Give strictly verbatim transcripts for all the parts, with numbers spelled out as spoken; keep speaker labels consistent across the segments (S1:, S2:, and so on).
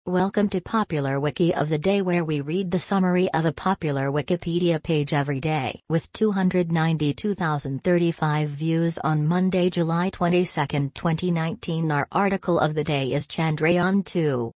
S1: Welcome to Popular Wiki of the Day, where we read the summary of a popular Wikipedia page every day. With two hundred ninety-two thousand thirty-five views on Monday, July twenty-second, twenty nineteen, our article of the day is Chandrayaan two.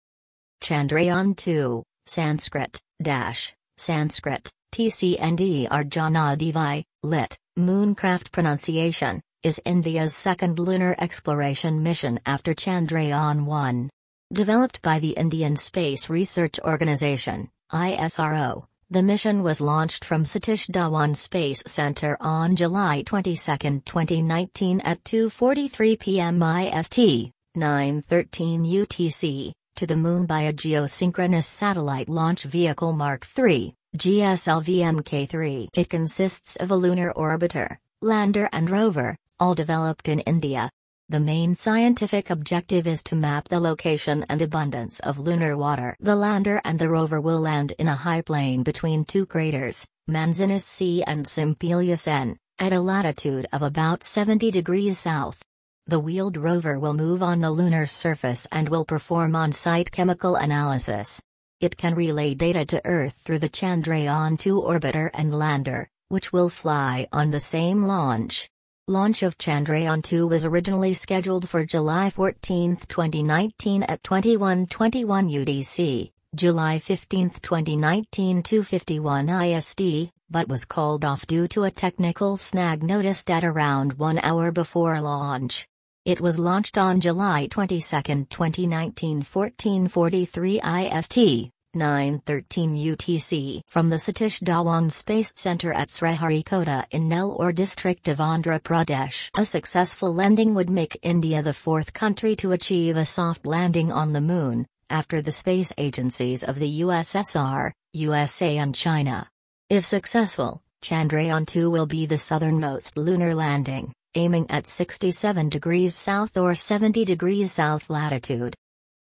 S1: Chandrayaan two, Sanskrit, dash, Sanskrit, T C N D R Janadivai, lit, Mooncraft pronunciation, is India's second lunar exploration mission after Chandrayaan one. Developed by the Indian Space Research Organisation, I S R O, the mission was launched from Satish Dhawan Space Center on July twenty-second, twenty nineteen at two forty-three p m I S T, nine thirteen U T C, to the Moon by a Geosynchronous Satellite Launch Vehicle Mark three, G S L V M K three. It consists of a lunar orbiter, lander and rover, all developed in India. The main scientific objective is to map the location and abundance of lunar water. The lander and the rover will land in a high plain between two craters, Manzinus C and Simpelius N, at a latitude of about seventy degrees south. The wheeled rover will move on the lunar surface and will perform on-site chemical analysis. It can relay data to Earth through the Chandrayaan two orbiter and lander, which will fly on the same launch. Launch of Chandrayaan two was originally scheduled for July fourteenth, twenty nineteen at twenty-one twenty-one U T C, July fifteenth, twenty nineteen two fifty-one I S T, but was called off due to a technical snag noticed at around one hour before launch. It was launched on July twenty-second, twenty nineteen fourteen forty-three I S T, nine thirteen U T C, from the Satish Dhawan Space Center at Sriharikota in Nellore district of Andhra Pradesh. A successful landing would make India the fourth country to achieve a soft landing on the Moon, after the space agencies of the U S S R, U S A and China. If successful, Chandrayaan two will be the southernmost lunar landing, aiming at sixty-seven degrees south or seventy degrees south latitude.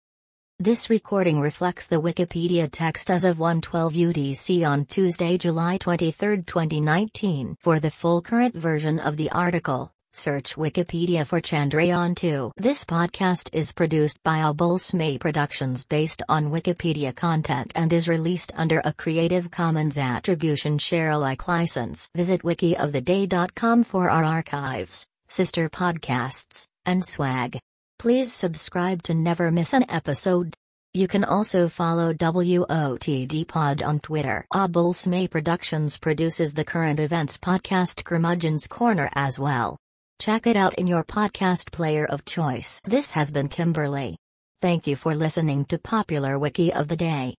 S1: This recording reflects the Wikipedia text as of one twelve U T C on Tuesday, July twenty-third, twenty nineteen. For the full current version of the article, search Wikipedia for Chandrayaan two. This podcast is produced by Abul Smay Productions based on Wikipedia content and is released under a Creative Commons Attribution Share Alike license. Visit wiki of the day dot com for our archives, sister podcasts, and swag. Please subscribe to never miss an episode. You can also follow W O T D Pod on Twitter. Abul Smay Productions produces the current events podcast Curmudgeon's Corner as well. Check it out in your podcast player of choice. This has been Kimberly. Thank you for listening to Popular Wiki of the Day.